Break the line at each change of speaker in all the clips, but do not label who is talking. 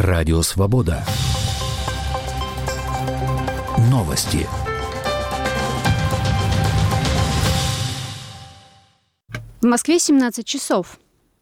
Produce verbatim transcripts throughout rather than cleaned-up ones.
Радио Свобода. Новости.
В Москве семнадцать часов.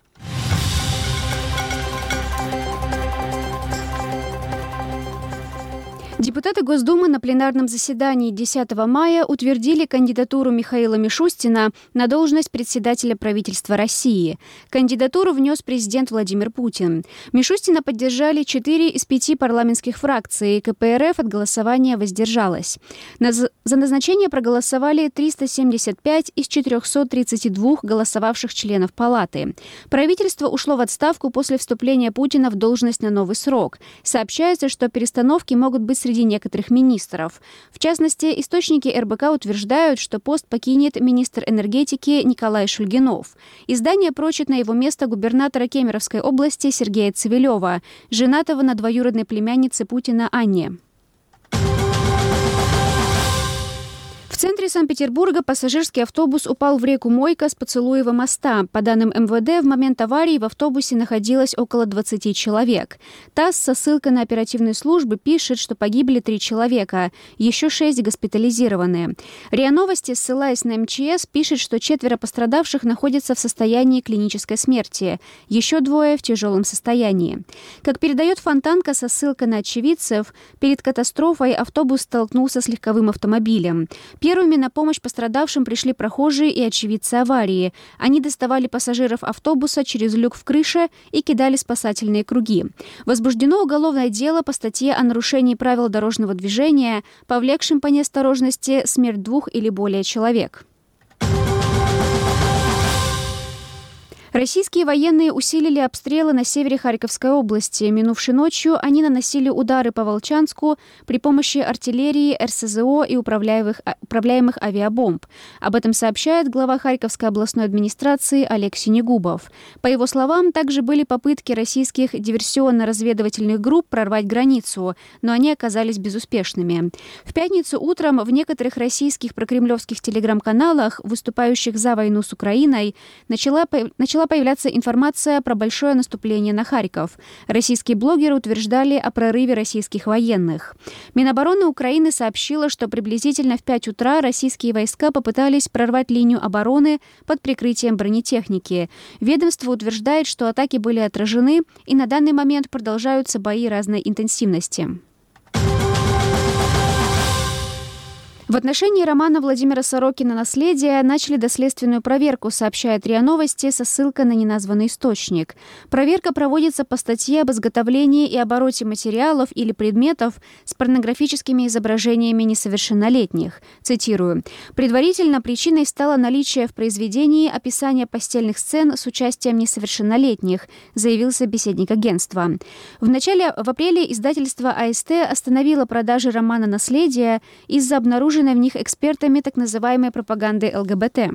Депутаты Госдумы на пленарном заседании десятого мая утвердили кандидатуру Михаила Мишустина на должность председателя правительства России. Кандидатуру внес президент Владимир Путин. Мишустина поддержали четыре из пяти парламентских фракций. ка пэ эр эф от голосования воздержалась. За назначение проголосовали триста семьдесят пять из четырехсот тридцати двух голосовавших членов Палаты. Правительство ушло в отставку после вступления Путина в должность на новый срок. Сообщается, что перестановки могут быть среди некоторых министров. В частности, источники эр бэ ка утверждают, что пост покинет министр энергетики Николай Шульгинов. Издание прочит на его место губернатора Кемеровской области Сергея Цивилева, женатого на двоюродной племяннице Путина Анне. В центре Санкт-Петербурга пассажирский автобус упал в реку Мойка с Поцелуева моста. По данным эм вэ дэ, в момент аварии в автобусе находилось около двадцати человек. ТАСС со ссылкой на оперативные службы пишет, что погибли три человека, еще шесть госпитализированы. РИА Новости, ссылаясь на эм че эс, пишет, что четверо пострадавших находятся в состоянии клинической смерти, еще двое в тяжелом состоянии. Как передает Фонтанка со ссылкой на очевидцев, перед катастрофой автобус столкнулся с легковым автомобилем. Первыми на помощь пострадавшим пришли прохожие и очевидцы аварии. Они доставали пассажиров автобуса через люк в крыше и кидали спасательные круги. Возбуждено уголовное дело по статье о нарушении правил дорожного движения, повлекшим по неосторожности смерть двух или более человек. Российские военные усилили обстрелы на севере Харьковской области. Минувшей ночью они наносили удары по Волчанску при помощи артиллерии, эр эс зэ о и управляемых, управляемых авиабомб. Об этом сообщает глава Харьковской областной администрации Олег Синегубов. По его словам, также были попытки российских диверсионно-разведывательных групп прорвать границу, но они оказались безуспешными. В пятницу утром в некоторых российских прокремлевских телеграм-каналах, выступающих за войну с Украиной, начала, начала появляться информация про большое наступление на Харьков. Российские блогеры утверждали о прорыве российских военных. Минобороны Украины сообщила, что приблизительно в пять утра российские войска попытались прорвать линию обороны под прикрытием бронетехники. Ведомство утверждает, что атаки были отражены, и на данный момент продолжаются бои разной интенсивности. В отношении романа Владимира Сорокина «Наследие» начали доследственную проверку, сообщает РИА Новости со ссылкой на неназванный источник. Проверка проводится по статье об изготовлении и обороте материалов или предметов с порнографическими изображениями несовершеннолетних. Цитирую. «Предварительно причиной стало наличие в произведении описания постельных сцен с участием несовершеннолетних», заявил собеседник агентства. В начале в апреле издательство а эс тэ остановило продажи романа «Наследие» из-за обнаружения в них экспертами так называемой пропаганды эл гэ бэ тэ.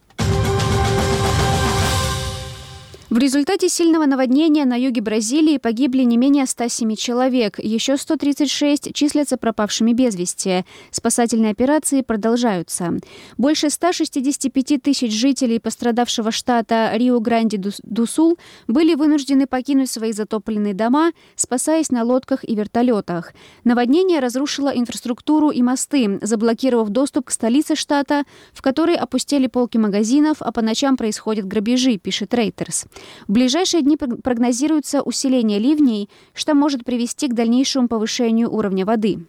В результате сильного наводнения на юге Бразилии погибли не менее ста семи человек, еще сто тридцать шесть числятся пропавшими без вести. Спасательные операции продолжаются. Больше ста шестидесяти пяти тысяч жителей пострадавшего штата Риу-Гранди-ду-Сул были вынуждены покинуть свои затопленные дома, спасаясь на лодках и вертолетах. Наводнение разрушило инфраструктуру и мосты, заблокировав доступ к столице штата, в которой опустели полки магазинов, а по ночам происходят грабежи, пишет Reuters. В ближайшие дни прогнозируется усиление ливней, что может привести к дальнейшему повышению уровня воды.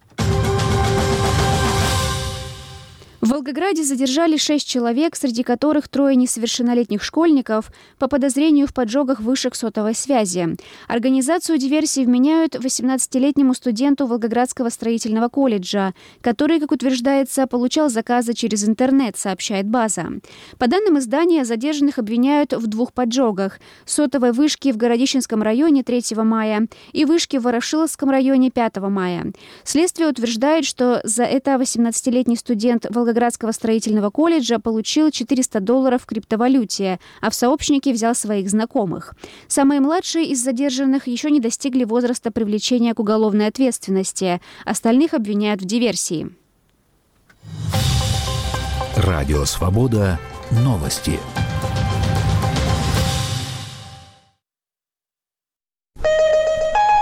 В Волгограде задержали шесть человек, среди которых трое несовершеннолетних школьников, по подозрению в поджогах вышек сотовой связи. Организацию диверсии вменяют восемнадцатилетнему студенту Волгоградского строительного колледжа, который, как утверждается, получал заказы через интернет, сообщает «База». По данным издания, задержанных обвиняют в двух поджогах – сотовой вышки в Городищенском районе третьего мая и вышки в Ворошиловском районе пятого мая. Следствие утверждает, что за это восемнадцатилетний студент Волгоградского Волгоградского строительного колледжа получил четыреста долларов в криптовалюте, а в сообщники взял своих знакомых. Самые младшие из задержанных еще не достигли возраста привлечения к уголовной ответственности. Остальных обвиняют в диверсии.
Радио Свобода. Новости.